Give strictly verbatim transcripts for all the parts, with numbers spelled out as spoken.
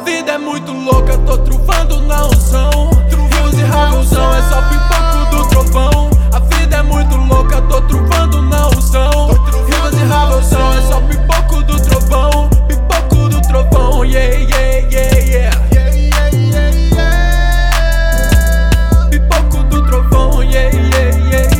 vida é muito louca, tô truvando na unção. Rios e raulzão, é só pipoco do trovão. A vida é muito louca, tô truvando na unção. Rios e raulzão, é só pipoco do trovão. Pipoco do trovão, yeah, yeah, yeah, yeah. Pipoco do trovão, yeah, yeah, yeah,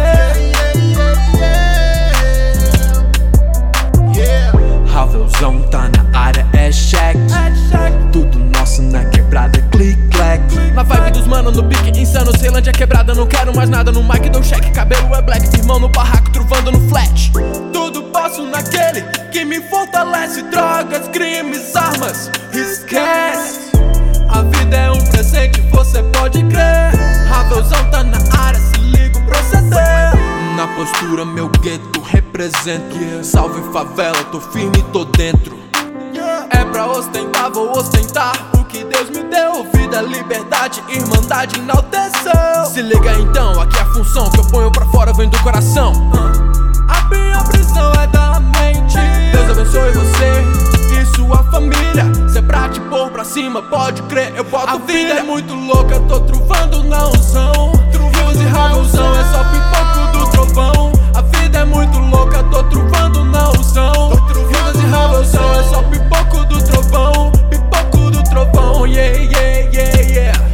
yeah. Ravelzão tá na área, é check. Tudo nosso na quebrada, click, clack. Na vibe dos mano, no pique insano, Ceilândia quebrada, não quero mais nada. No mic dou check, cabelo é black, irmão no barraco, truvando no flat. Tudo posso naquele que me fortalece. Drogas, crimes, armas, esquece. A vida é um presente, você pode crer. Ravelzão tá na área, se liga o proceder. Na postura meu gueto represento. Salve favela, tô firme, tô dentro. É pra ostentar, vou ostentar o que Deus me deu. Vida, liberdade, irmandade enalteceu. Se liga então, aqui é a função que eu ponho pra fora vem do coração. A minha prisão é da mente. Deus abençoe você e sua família. Se é pra te pôr pra cima, pode crer, eu boto a vida filha. É muito louca, tô truvando na unção. Rios e raulzão, é só pipoco do trovão. A vida é muito louca, tô truvando na unção. Rios e raulzão, é só pipoco do trovão. Pipoco do trovão, yeah, yeah, yeah, yeah.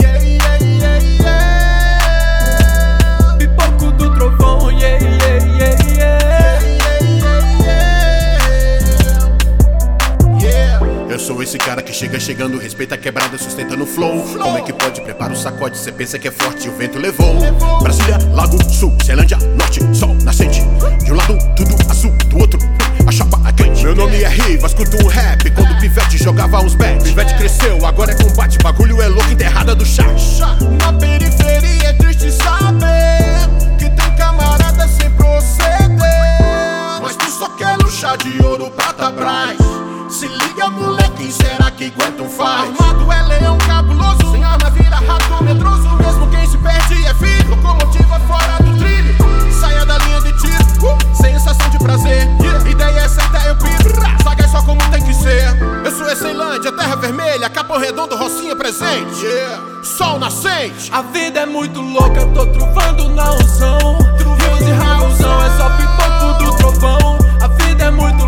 Pipoco do trovão, yeah, yeah, yeah, yeah. Eu sou esse cara que chega chegando, respeita a quebrada, sustenta no flow. Como é que pode? Prepara o sacode, cê pensa que é forte e o vento levou. Brasília, Lago Sul, Ceilândia, Norte, Sol nascente. De um lado tudo azul, do outro a chapa é quente. Meu nome é Riva, escuto um rap quando o pivete jogava uns bet. Pivete cresceu, agora é combate, bagulho é louco, enterrada do chá. Na periferia é triste saber que tem camarada sem proceder, mas tu só quer luxar de ouro, prata, brás. Se liga moleque, será que aguentam faz? Armado é leão cabuloso, sem arma vira rato medroso. Mesmo quem se perde é filho, locomotiva fora do trilho. Saia da linha de tiro, uh, sensação de prazer, yeah. Ideia é certa, eu piro, saga é só como tem que ser. Eu sou a Ceilândia, terra vermelha, Capão Redondo, Rocinha presente, yeah. Sol nascente. A vida é muito louca, tô truvando na unção. Rios e raulzão, é só pipoco do trovão. A vida é muito